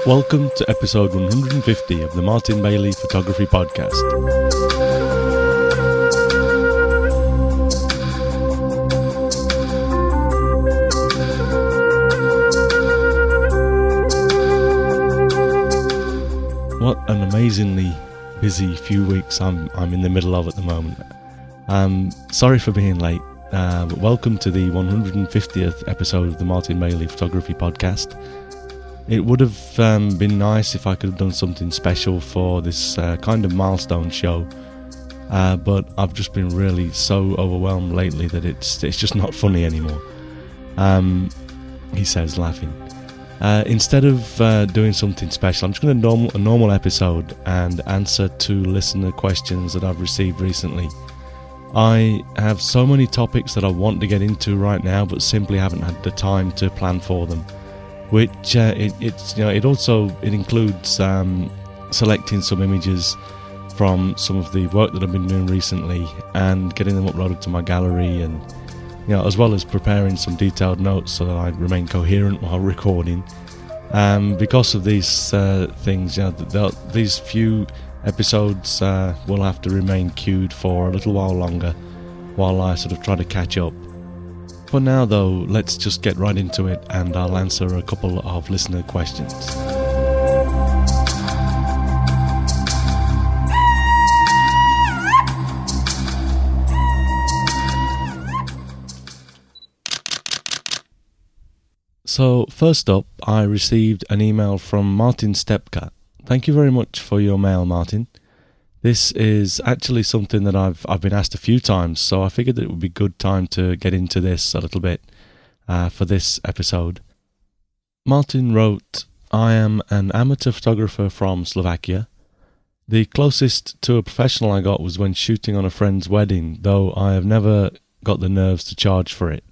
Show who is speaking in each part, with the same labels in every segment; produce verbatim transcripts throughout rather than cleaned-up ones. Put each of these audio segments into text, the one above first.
Speaker 1: Welcome to episode one hundred fifty of the Martin Bailey Photography Podcast. What an amazingly busy few weeks I'm I'm in the middle of at the moment. Um, sorry for being late, uh, but welcome to the one hundred fiftieth episode of the Martin Bailey Photography Podcast. It would have um, been nice if I could have done something special for this uh, kind of milestone show, uh, but I've just been really so overwhelmed lately that it's it's just not funny anymore. Um, he says, laughing. Uh, instead of uh, doing something special, I'm just going to normal a normal episode and answer two listener questions that I've received recently. I have so many topics that I want to get into right now, but simply haven't had the time to plan for them. Which uh, it, it's you know it also it includes um, selecting some images from some of the work that I've been doing recently and getting them uploaded to my gallery, and you know as well as preparing some detailed notes so that I remain coherent while recording. Um, because of these uh, things, you know, the, the, these few episodes uh, will have to remain queued for a little while longer while I sort of try to catch up. For now though, let's just get right into it and I'll answer a couple of listener questions. So first up, I received an email from Martin Stepka. Thank you very much for your mail, Martin. This is actually something that I've I've been asked a few times, so I figured that it would be a good time to get into this a little bit uh, for this episode. Martin wrote, I am an amateur photographer from Slovakia. The closest to a professional I got was when shooting on a friend's wedding, though I have never got the nerves to charge for it.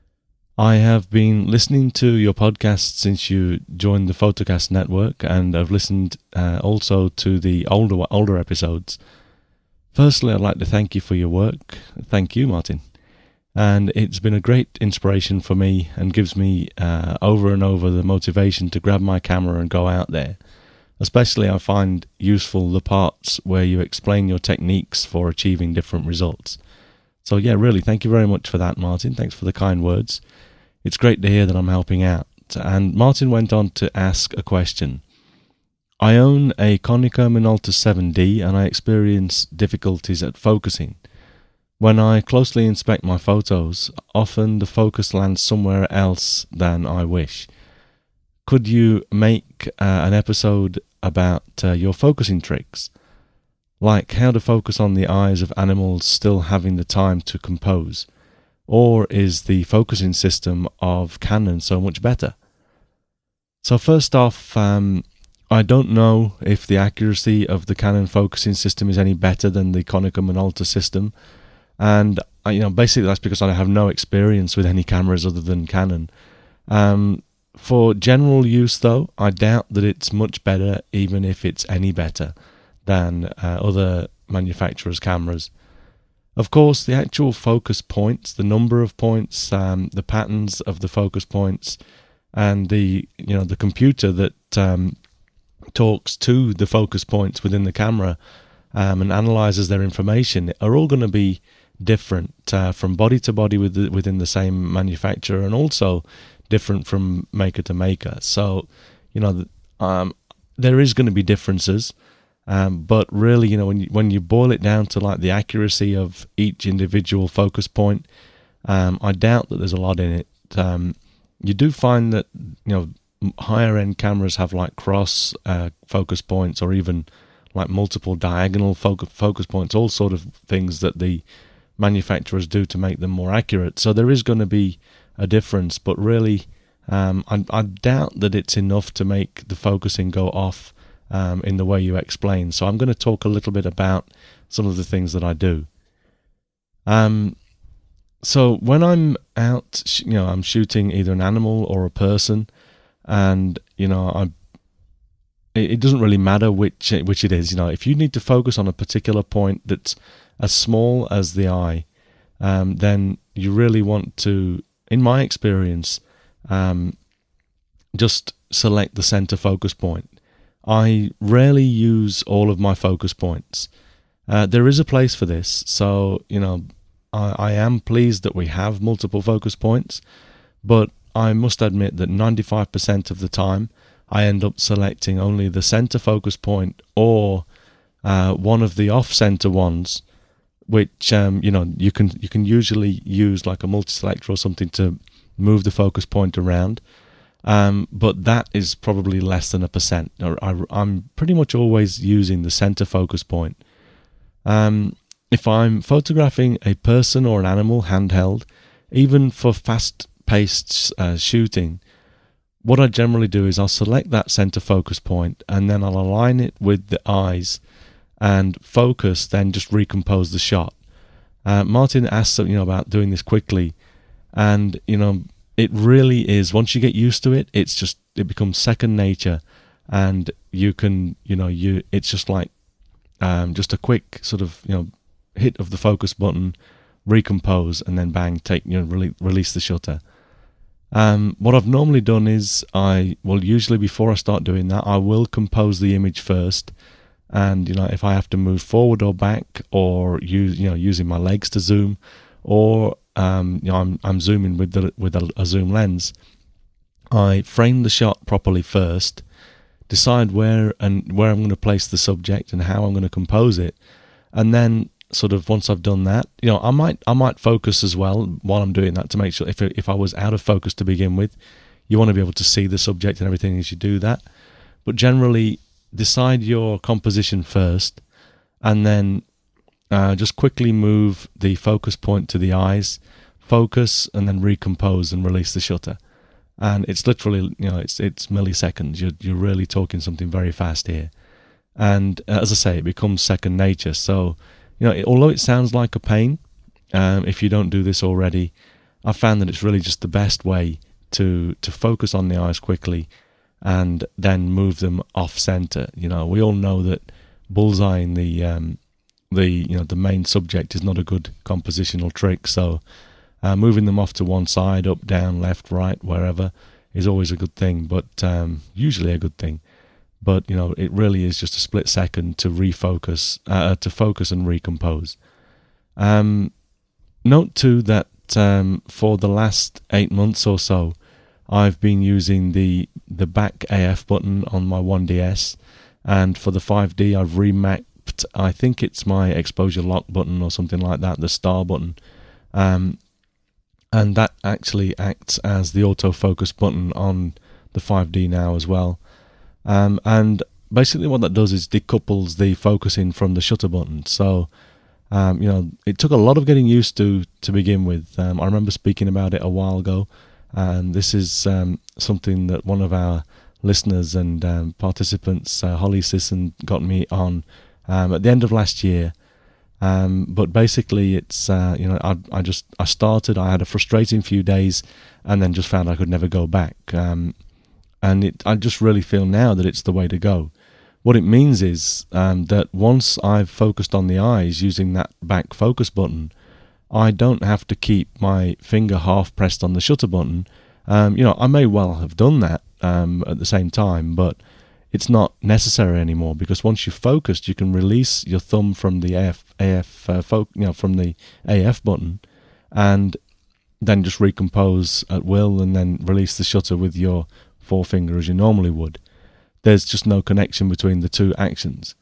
Speaker 1: I have been listening to your podcast since you joined the Photocast network, and I've listened uh, also to the older older episodes. Firstly, I'd like to thank you for your work. Thank you, Martin. And it's been a great inspiration for me and gives me uh, over and over the motivation to grab my camera and go out there. Especially I find useful the parts where you explain your techniques for achieving different results. So yeah, really, thank you very much for that, Martin. Thanks for the kind words. It's great to hear that I'm helping out. And Martin went on to ask a question. I own a Konica Minolta seven D and I experience difficulties at focusing. When I closely inspect my photos, often the focus lands somewhere else than I wish. Could you make uh, an episode about uh, your focusing tricks? Like how to focus on the eyes of animals still having the time to compose? Or is the focusing system of Canon so much better? So first off, um, I don't know if the accuracy of the Canon focusing system is any better than the Konica Minolta system. And uh, you know, basically that's because I have no experience with any cameras other than Canon. Um, for general use though, I doubt that it's much better, even if it's any better than uh, other manufacturers' cameras. Of course, the actual focus points, the number of points, um, the patterns of the focus points, and the you know the computer that um, talks to the focus points within the camera um, and analyzes their information are all going to be different uh, from body to body with the, within the same manufacturer, and also different from maker to maker. So, you know, um, there is going to be differences. Um, but really, you know, when you, when you boil it down to like the accuracy of each individual focus point, um, I doubt that there's a lot in it. Um, you do find that, you know, higher end cameras have like cross uh, focus points, or even like multiple diagonal focus focus points, all sort of things that the manufacturers do to make them more accurate. So there is going to be a difference, but really, um, I, I doubt that it's enough to make the focusing go off Um, in the way you explain. So I'm going to talk a little bit about some of the things that I do. Um, so when I'm out, you know, I'm shooting either an animal or a person, and you know, I it, it doesn't really matter which which it is. You know, if you need to focus on a particular point that's as small as the eye, um, then you really want to, in my experience, um, just select the center focus point. I rarely use all of my focus points. Uh, there is a place for this, so you know I, I am pleased that we have multiple focus points, but I must admit that ninety-five percent of the time I end up selecting only the center focus point or uh, one of the off-center ones, which um, you know you can you can usually use like a multi-selector or something to move the focus point around. Um, but that is probably less than a percent. I, I'm pretty much always using the center focus point. Um, if I'm photographing a person or an animal handheld, even for fast-paced uh, shooting, what I generally do is I'll select that center focus point and then I'll align it with the eyes and focus, then just recompose the shot. Uh, Martin asked you know about doing this quickly, and you know it really is, once you get used to it, it's just, it becomes second nature, and you can, you know, you, it's just like, um, just a quick sort of, you know, hit of the focus button, recompose, and then bang, take, you know, rele- release the shutter. Um, what I've normally done is I, well, usually before I start doing that, I will compose the image first, and, you know, if I have to move forward or back, or use, you know, using my legs to zoom, or Um, you know, I'm I'm zooming with the with a, a zoom lens. I frame the shot properly first, decide where and where I'm going to place the subject and how I'm going to compose it, and then sort of once I've done that, you know, I might I might focus as well while I'm doing that to make sure if if I was out of focus to begin with, you want to be able to see the subject and everything as you do that. But generally, decide your composition first, and then Uh, just quickly move the focus point to the eyes, focus, and then recompose and release the shutter. And it's literally, you know, it's it's milliseconds. You're you're really talking something very fast here. And uh, as I say, it becomes second nature. So, you know, it, although it sounds like a pain, um, if you don't do this already, I've found that it's really just the best way to to focus on the eyes quickly, and then move them off center. You know, we all know that bullseyeing the um, the you know the main subject is not a good compositional trick, so uh, moving them off to one side, up, down, left, right, wherever, is always a good thing, but um, usually a good thing. But you know, it really is just a split second to refocus, uh, to focus and recompose. Um, note too that um, for the last eight months or so, I've been using the the back A F button on my one D S, and for the five D I've remapped, I think it's my exposure lock button or something like that, the star button, um, and that actually acts as the autofocus button on the five D now as well. Um, and basically what that does is decouples the focusing from the shutter button. So, um, you know, it took a lot of getting used to to begin with. Um, I remember speaking about it a while ago, and this is um, something that one of our listeners and um, participants, uh, Holly Sisson, got me on um, at the end of last year. Um, but basically, it's uh, you know, I, I just I started. I had a frustrating few days, and then just found I could never go back. Um, and it, I just really feel now that it's the way to go. What it means is um, that once I've focused on the eyes using that back focus button, I don't have to keep my finger half pressed on the shutter button. Um, you know, I may well have done that um, at the same time, but it's not necessary anymore, because once you've focused, you can release your thumb from the A F, A F uh, fo- you know, from the A F button, and then just recompose at will, and then release the shutter with your forefinger as you normally would. There's just no connection between the two actions.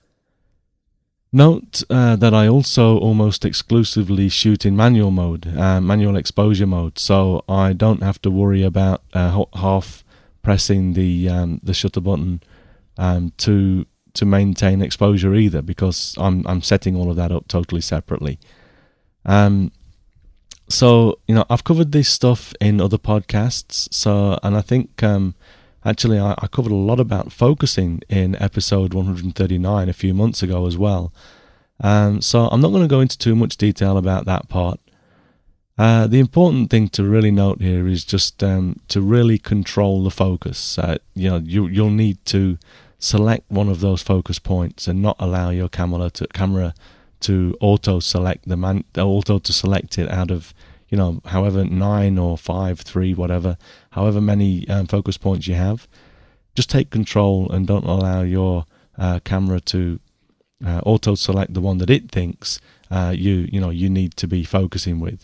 Speaker 1: Note uh, that I also almost exclusively shoot in manual mode, uh, manual exposure mode, so I don't have to worry about uh, half pressing the um, the shutter button um, to to maintain exposure either, because I'm I'm setting all of that up totally separately. Um, so you know, I've covered this stuff in other podcasts, so and I think. Um, Actually, I, I covered a lot about focusing in episode one hundred thirty-nine a few months ago as well. Um, so I'm not going to go into too much detail about that part. Uh, the important thing to really note here is just um, to really control the focus. Uh, you know, you, you'll need to select one of those focus points and not allow your camera to camera to auto select the man, auto to select it out of, you know, however nine or five, three, whatever, however many um, focus points you have. just take control and don't allow your uh, camera to uh, auto-select the one that it thinks uh, you you know you need to be focusing with.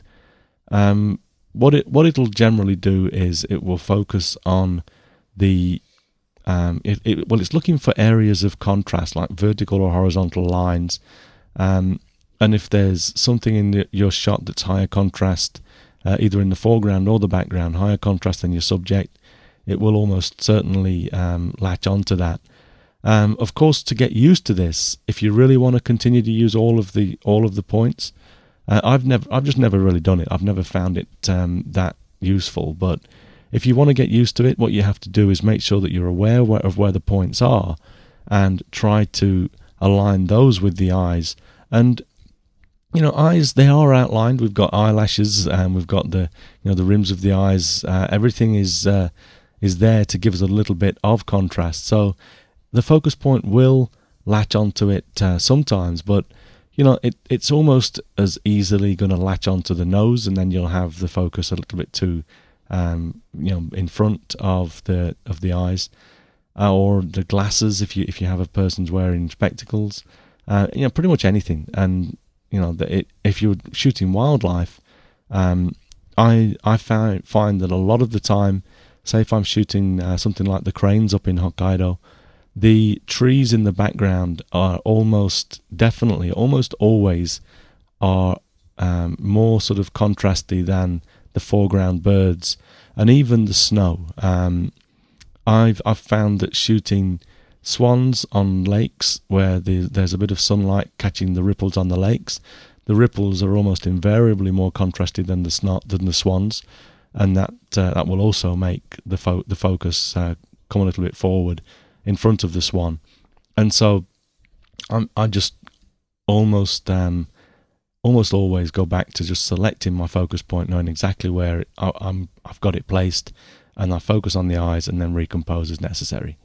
Speaker 1: Um, what it what it'll generally do is it will focus on the um, it, it, well, it's looking for areas of contrast like vertical or horizontal lines, um, and if there's something in the, your shot that's higher contrast, uh, either in the foreground or the background, higher contrast than your subject, it will almost certainly um, latch onto that. Um, of course, to get used to this, if you really want to continue to use all of the all of the points, uh, I've never, I've just never really done it. I've never found it um, that useful. But if you want to get used to it, what you have to do is make sure that you're aware of where the points are, and try to align those with the eyes. And you know, eyes, they are outlined. We've got eyelashes, and we've got the you know the rims of the eyes. Uh, everything is uh, is there to give us a little bit of contrast. So the focus point will latch onto it uh, sometimes, but you know it, it's almost as easily going to latch onto the nose, and then you'll have the focus a little bit too um, you know in front of the of the eyes, uh, or the glasses if you if you have a person's wearing spectacles, uh, you know pretty much anything. And you know that it, if you're shooting wildlife, um, I I find find that a lot of the time, say if I'm shooting uh, something like the cranes up in Hokkaido, the trees in the background are almost definitely, almost always, are um, more sort of contrasty than the foreground birds, and even the snow. Um, I've I've found that shooting swans on lakes where the, there's a bit of sunlight catching the ripples on the lakes, the ripples are almost invariably more contrasted than the snot than the swans, and that uh, that will also make the fo- the focus uh, come a little bit forward in front of the swan. And so I'm, I just almost um, almost always go back to just selecting my focus point, knowing exactly where it, I, I'm, I've got it placed, and I focus on the eyes and then recompose as necessary.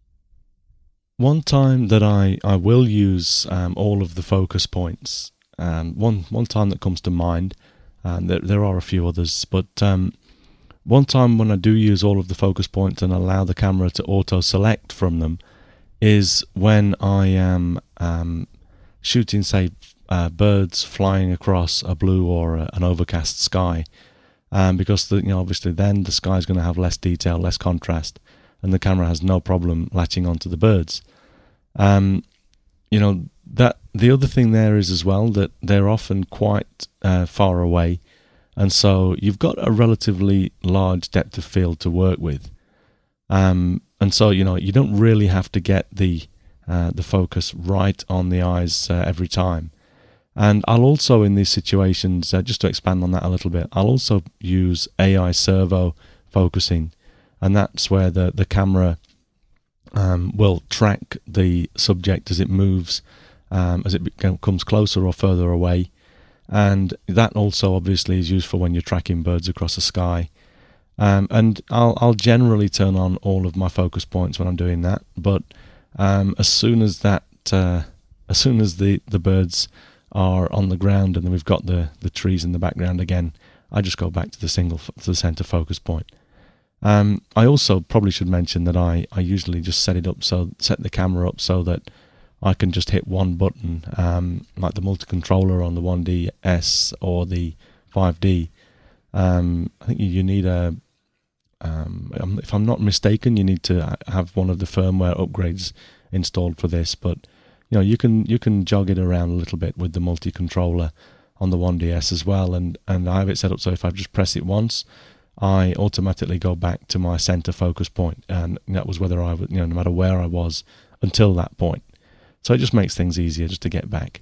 Speaker 1: One time that I, I will use um, all of the focus points, um, one one time that comes to mind, and there, there are a few others, but um, one time when I do use all of the focus points and allow the camera to auto-select from them is when I am um, shooting, say, uh, birds flying across a blue or a, an overcast sky, um, because the, you know obviously then the sky is going to have less detail, less contrast, and the camera has no problem latching onto the birds. Um, you know that the other thing there is as well that they're often quite uh, far away. And so you've got a relatively large depth of field to work with. Um, and so, you know, you don't really have to get the uh, the focus right on the eyes uh, every time. And I'll also, in these situations, uh, just to expand on that a little bit, I'll also use A I servo focusing. And that's where the, the camera um, will track the subject as it moves, um, as it comes closer or further away. And that also obviously is useful when you're tracking birds across the sky. Um, and I'll I'll generally turn on all of my focus points when I'm doing that. But um, as soon as that, uh, as soon as the, the birds are on the ground and then we've got the, the trees in the background again, I just go back to the single to the center focus point. Um, I also probably should mention that I, I usually just set it up so set the camera up so that I can just hit one button, um, like the multi-controller on the one D S or the five D. Um, I think you need a, um, if I'm not mistaken, you need to have one of the firmware upgrades installed for this. But you know, you can you can jog it around a little bit with the multi-controller on the one D S as well. And and I have it set up so if I just press it once, I automatically go back to my center focus point, and that was whether I was, you know, no matter where I was until that point. So it just makes things easier just to get back.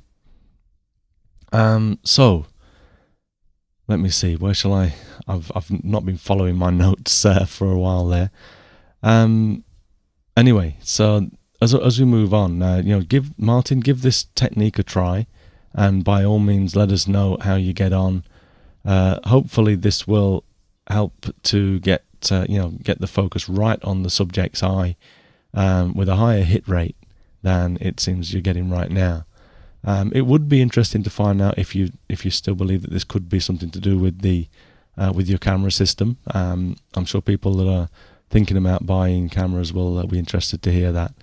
Speaker 1: Um, so let me see. Where shall I? I've I've not been following my notes uh, for a while there. Um, anyway, so as as we move on, uh, you know, give Martin, give this technique a try, and by all means, let us know how you get on. Uh, hopefully, this will help to get uh, you know get the focus right on the subject's eye um, with a higher hit rate than it seems you're getting right now. Um, it would be interesting to find out if you if you still believe that this could be something to do with the uh, with your camera system. Um, I'm sure people that are thinking about buying cameras will uh, be interested to hear that.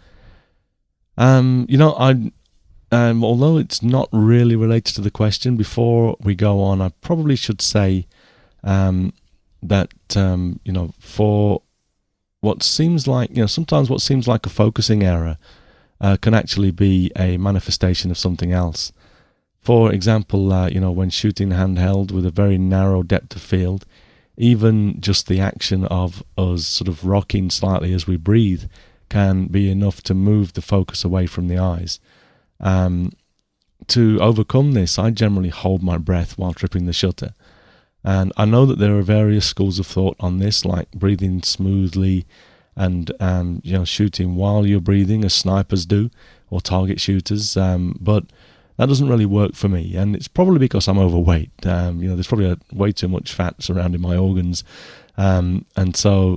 Speaker 1: Um, you know, I um, although it's not really related to the question, before we go on, I probably should say um, that um, you know, for what seems like, you know, sometimes what seems like a focusing error uh, can actually be a manifestation of something else. For example, uh, you know, when shooting handheld with a very narrow depth of field, even just the action of us sort of rocking slightly as we breathe can be enough to move the focus away from the eyes. Um, to overcome this, I generally hold my breath while tripping the shutter. And I know that there are various schools of thought on this, like breathing smoothly and um, you know, shooting while you're breathing, as snipers do, or target shooters. Um, but that doesn't really work for me, and it's probably because I'm overweight. Um, you know, there's probably a, way too much fat surrounding my organs, um, and so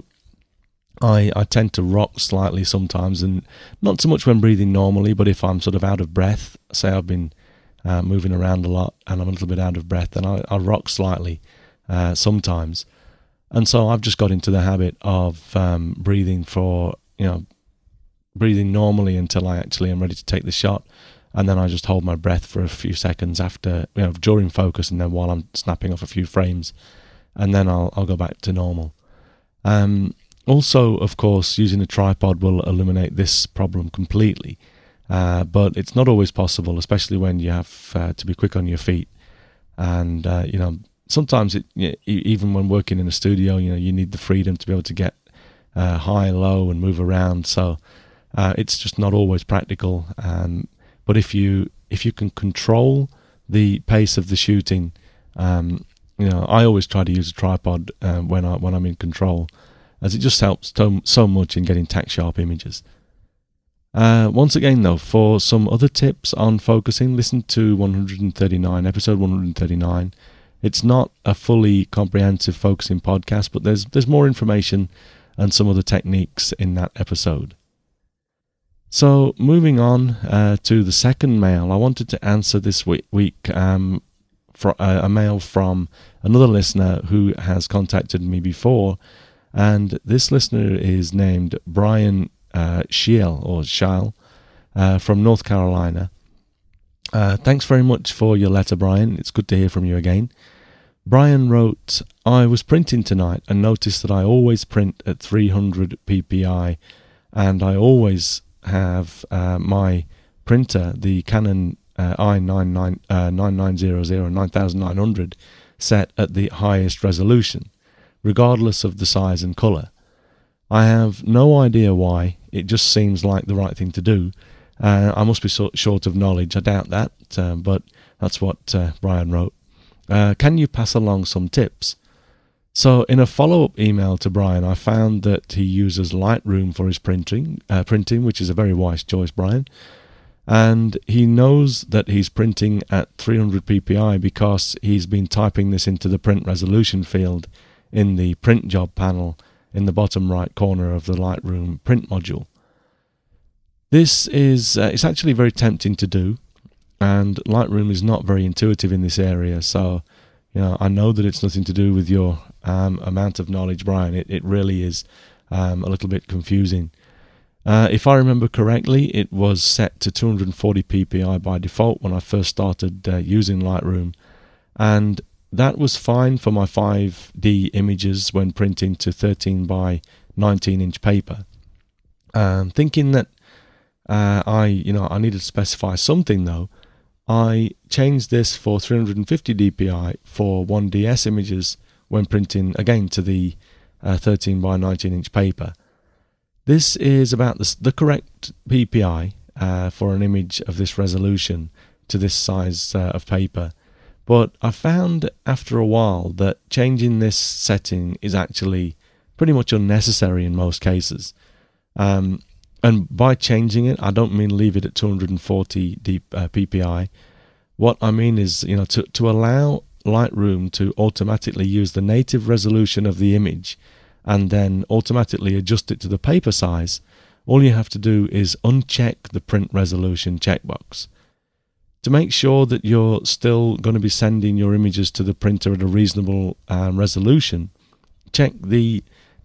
Speaker 1: I I tend to rock slightly sometimes, and not so much when breathing normally, but if I'm sort of out of breath, say I've been uh, moving around a lot and I'm a little bit out of breath, then I, I rock slightly uh, sometimes. And so I've just got into the habit of um, breathing for, you know, breathing normally until I actually am ready to take the shot. And then I just hold my breath for a few seconds after, you know, during focus, and then while I'm snapping off a few frames, and then I'll I'll go back to normal. Um, also, of course, using a tripod will eliminate this problem completely, uh, but it's not always possible, especially when you have uh, to be quick on your feet. And uh, you know, sometimes it, even when working in a studio, you know, you need the freedom to be able to get uh, high, low, and move around. So uh, it's just not always practical. Um, But if you if you can control the pace of the shooting, um, you know, I always try to use a tripod uh, when I when I'm in control, as it just helps so, so much in getting tack sharp images. Uh, once again, though, for some other tips on focusing, listen to one thirty-nine, episode one thirty-nine. It's not a fully comprehensive focusing podcast, but there's there's more information and some other techniques in that episode. So moving on uh, to the second mail, I wanted to answer this week, week um, for, uh, a mail from another listener who has contacted me before, and this listener is named Brian uh, Schiel, or Schiel, uh, from North Carolina. Uh, thanks very much for your letter, Brian. It's good to hear from you again. Brian wrote, I was printing tonight and noticed that I always print at three hundred p p i, and I always have uh, my printer, the Canon uh, i nine nine hundred, nine hundred, set at the highest resolution, regardless of the size and colour. I have no idea why. It just seems like the right thing to do. Uh, I must be so, short of knowledge. I doubt that, uh, but that's what uh, Brian wrote. Uh, can you pass along some tips? So in a follow-up email to Brian, I found that he uses Lightroom for his printing, uh, printing, which is a very wise choice, Brian. And he knows that he's printing at three hundred p p i because he's been typing this into the print resolution field in the print job panel in the bottom right corner of the Lightroom print module. This is uh, it's actually very tempting to do, and Lightroom is not very intuitive in this area. So, you know, I know that it's nothing to do with your um, amount of knowledge, Brian. It it really is um, a little bit confusing. Uh, if I remember correctly, it was set to two hundred forty p p i by default when I first started uh, using Lightroom, and that was fine for my five D images when printing to thirteen by nineteen inch paper. Um, thinking that uh, I, you know, I needed to specify something though, I changed this for three hundred fifty d p i for one D S images when printing again to the uh, thirteen by nineteen inch paper. This is about the, the correct P P I uh, for an image of this resolution to this size uh, of paper. But I found after a while that changing this setting is actually pretty much unnecessary in most cases. Um, and by changing it, I don't mean leave it at two hundred forty d, uh, p p i. What I mean is, you know, to, to allow Lightroom to automatically use the native resolution of the image and then automatically adjust it to the paper size, all you have to do is uncheck the print resolution checkbox. To make sure that you're still going to be sending your images to the printer at a reasonable um, resolution, check the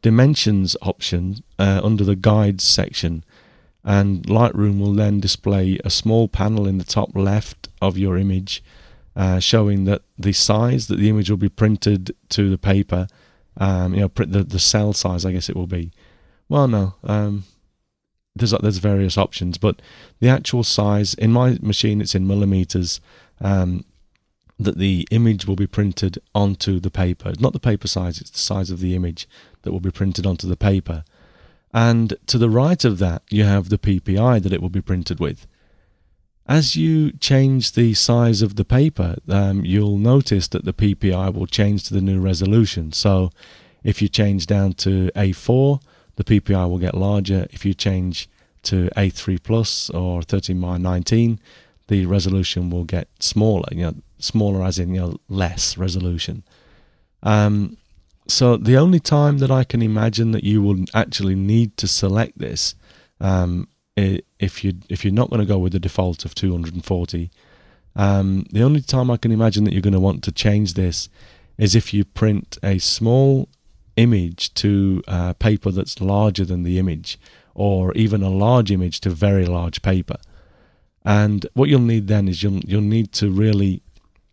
Speaker 1: dimensions option uh, under the guides section, and Lightroom will then display a small panel in the top left of your image uh, showing that the size that the image will be printed to the paper, um, you know, print the, the cell size, I guess it will be. Well, no, um, there's there's various options, but the actual size, in my machine it's in millimeters, um, that the image will be printed onto the paper. It's not the paper size, it's the size of the image that will be printed onto the paper. And to the right of that, you have the P P I that it will be printed with. As you change the size of the paper, um, you'll notice that the P P I will change to the new resolution. So if you change down to A four, the P P I will get larger. If you change to A three plus or thirteen by nineteen, the resolution will get smaller, you know, smaller as in, you know, less resolution. Um, so the only time that I can imagine that you will actually need to select this, um, if you if you're not going to go with the default of two hundred forty, um, the only time I can imagine that you're going to want to change this is if you print a small image to uh, paper that's larger than the image, or even a large image to very large paper. And what you'll need then is you'll you'll need to really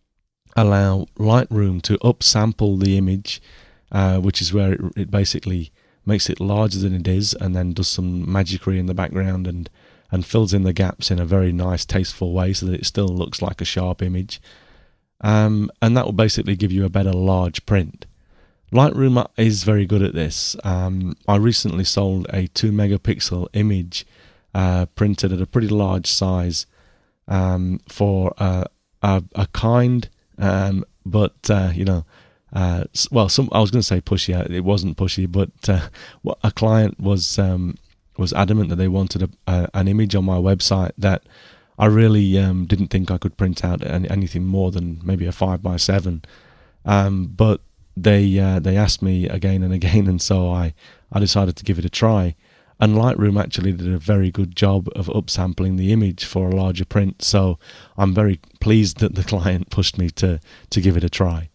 Speaker 1: allow Lightroom to upsample the image, uh, which is where it, it basically makes it larger than it is, and then does some magicry in the background and and fills in the gaps in a very nice, tasteful way so that it still looks like a sharp image. Um, and that will basically give you a better large print. Lightroom is very good at this. Um, I recently sold a two megapixel image uh, printed at a pretty large size um, for uh, a, a kind, um, but uh, you know, uh, well, some I was going to say pushy. It wasn't pushy, but uh, a client was um, was adamant that they wanted a, a, an image on my website that I really um, didn't think I could print out any, anything more than maybe a five by seven, um, but they uh, they asked me again and again, and so I, I decided to give it a try. And Lightroom actually did a very good job of upsampling the image for a larger print, so I'm very pleased that the client pushed me to, to give it a try.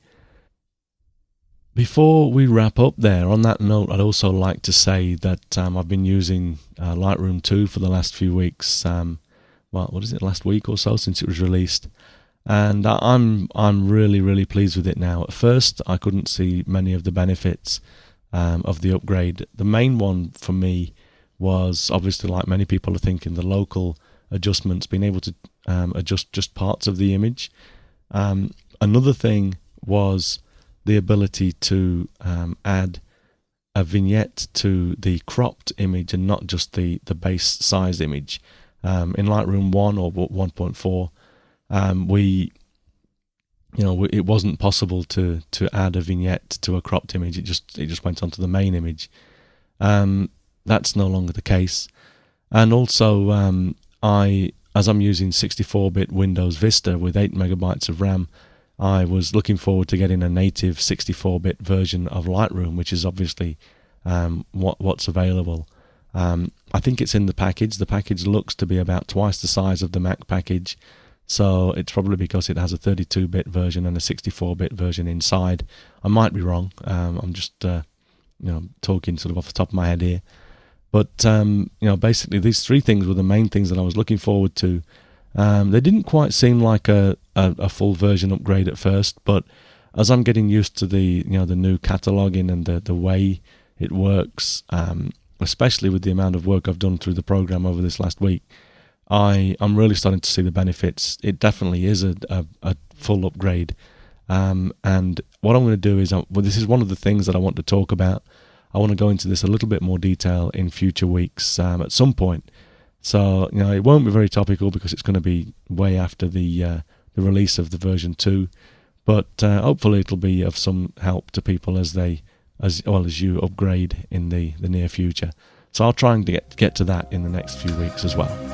Speaker 1: Before we wrap up there, on that note, I'd also like to say that um, I've been using uh, Lightroom two for the last few weeks. Um, well, what is it, last week or so since it was released. And I'm I'm really, really pleased with it now. At first, I couldn't see many of the benefits um, of the upgrade. The main one for me was, obviously, like many people are thinking, the local adjustments, being able to um, adjust just parts of the image. Um, another thing was the ability to um, add a vignette to the cropped image and not just the, the base size image. Um, in Lightroom one or one point four, Um, we, you know, it wasn't possible to to add a vignette to a cropped image. It just it just went onto the main image. Um, that's no longer the case. And also, um, I, as I'm using sixty-four bit Windows Vista with eight megabytes of RAM, I was looking forward to getting a native sixty-four bit version of Lightroom, which is obviously um, what what's available. Um, I think it's in the package. The package looks to be about twice the size of the Mac package. So it's probably because it has a thirty-two bit version and a sixty-four bit version inside. I might be wrong. Um, I'm just, uh, you know, talking sort of off the top of my head here. But, um, you know, basically these three things were the main things that I was looking forward to. Um, they didn't quite seem like a, a, a full version upgrade at first, but as I'm getting used to the, you know, the new cataloging and the, the way it works, um, especially with the amount of work I've done through the program over this last week, I, I'm really starting to see the benefits. It definitely is a, a, a full upgrade. Um, and what I'm going to do is, well, this is one of the things that I want to talk about. I want to go into this a little bit more detail in future weeks um, at some point. So, you know, it won't be very topical because it's going to be way after the uh, the release of the version two. But uh, hopefully it'll be of some help to people as they, as well as you, upgrade in the, the near future. So I'll try and get, get to that in the next few weeks as well.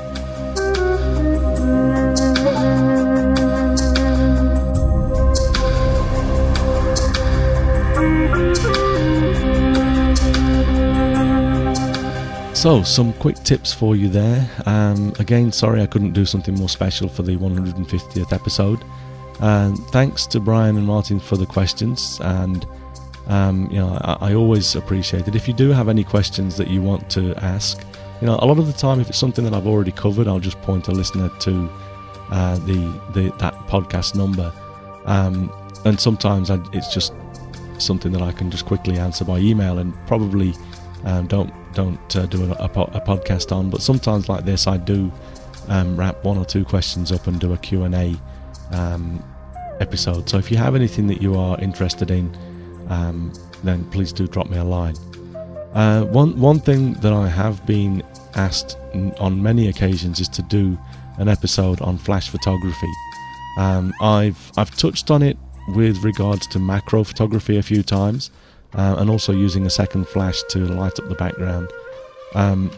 Speaker 1: So, some quick tips for you there. Um, again, sorry I couldn't do something more special for the one hundred fiftieth episode. And thanks to Brian and Martin for the questions. And Um, you know, I, I always appreciate it. If you do have any questions that you want to ask, you know, a lot of the time, if it's something that I've already covered, I'll just point a listener to uh, the, the that podcast number. Um, and sometimes I, it's just something that I can just quickly answer by email, and probably um, don't don't uh, do a, a, po- a podcast on. But sometimes like this, I do um, wrap one or two questions up and do a Q and A um, episode. So if you have anything that you are interested in, um, then please do drop me a line. Uh, one one thing that I have been asked n- on many occasions is to do an episode on flash photography. Um, I've I've touched on it with regards to macro photography a few times, uh, and also using a second flash to light up the background. Um,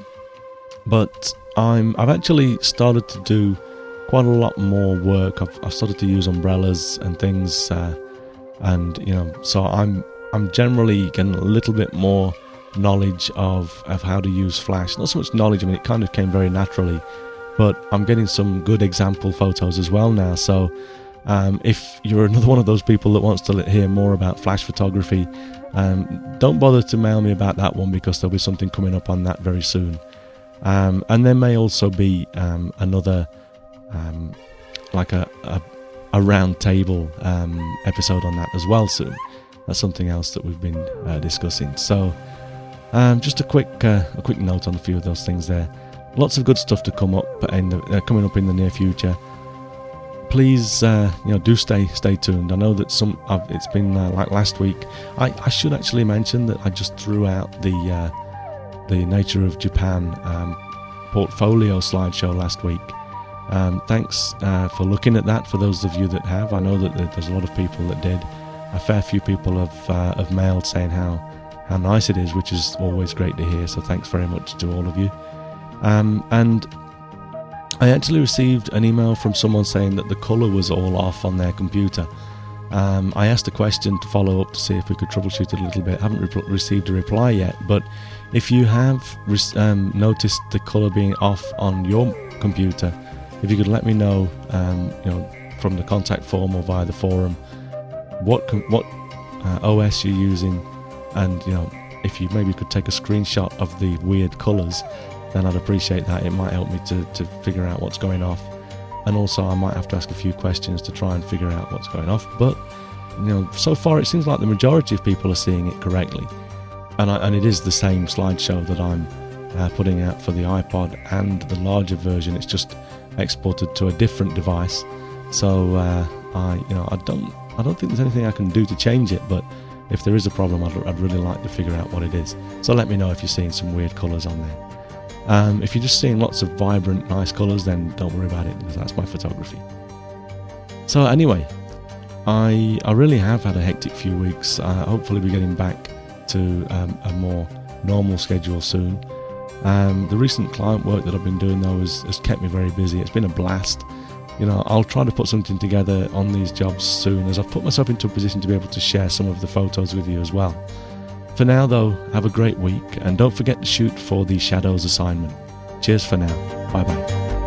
Speaker 1: but I'm I've actually started to do quite a lot more work. I've, I've started to use umbrellas and things, uh, and you know, so I'm I'm generally getting a little bit more knowledge of of how to use flash. Not so much knowledge. I mean, it kind of came very naturally, but I'm getting some good example photos as well now. So um, if you're another one of those people that wants to hear more about flash photography, um, don't bother to mail me about that one, because there'll be something coming up on that very soon. Um, and there may also be um, another um, like a, a, a round table um, episode on that as well soon. That's something else that we've been uh, discussing. So um, just a quick uh, a quick note on a few of those things there. Lots of good stuff to come up in the, uh, coming up in the near future. Please, uh, you know, do stay stay tuned. I know that some I've, it's been uh, like last week. I, I should actually mention that I just threw out the uh, the Nature of Japan um, portfolio slideshow last week. Um, thanks uh, for looking at that. For those of you that have, I know that there's a lot of people that did. A fair few people have uh, have mailed saying how how nice it is, which is always great to hear. So thanks very much to all of you. Um, and I actually received an email from someone saying that the colour was all off on their computer. Um, I asked a question to follow up to see if we could troubleshoot it a little bit. I haven't re- received a reply yet, but if you have re- um, noticed the colour being off on your computer, if you could let me know, um, you know, from the contact form or via the forum, what com- what uh, O S you're using, and you know, if you maybe could take a screenshot of the weird colours, then I'd appreciate that. It might help me to, to figure out what's going off. And also I might have to ask a few questions to try and figure out what's going off. But, you know, so far it seems like the majority of people are seeing it correctly. And I, and it is the same slideshow that I'm uh, putting out for the iPod and the larger version. It's just exported to a different device. So, uh, I, you know, I don't, I don't think there's anything I can do to change it, but if there is a problem, I'd, I'd really like to figure out what it is. So let me know if you're seeing some weird colours on there. Um, if you're just seeing lots of vibrant, nice colours, then don't worry about it, because that's my photography. So anyway, I I really have had a hectic few weeks. Uh, hopefully we're getting back to um, a more normal schedule soon. Um, the recent client work that I've been doing, though, has, has kept me very busy. It's been a blast. You know, I'll try to put something together on these jobs soon, as I've put myself into a position to be able to share some of the photos with you as well. For now, though, have a great week, and don't forget to shoot for the Shadows assignment. Cheers for now. Bye-bye.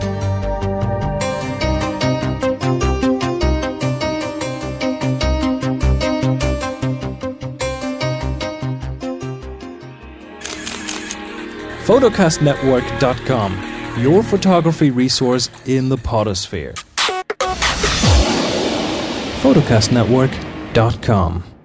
Speaker 2: photocast network dot com, your photography resource in the podosphere. photocast network dot com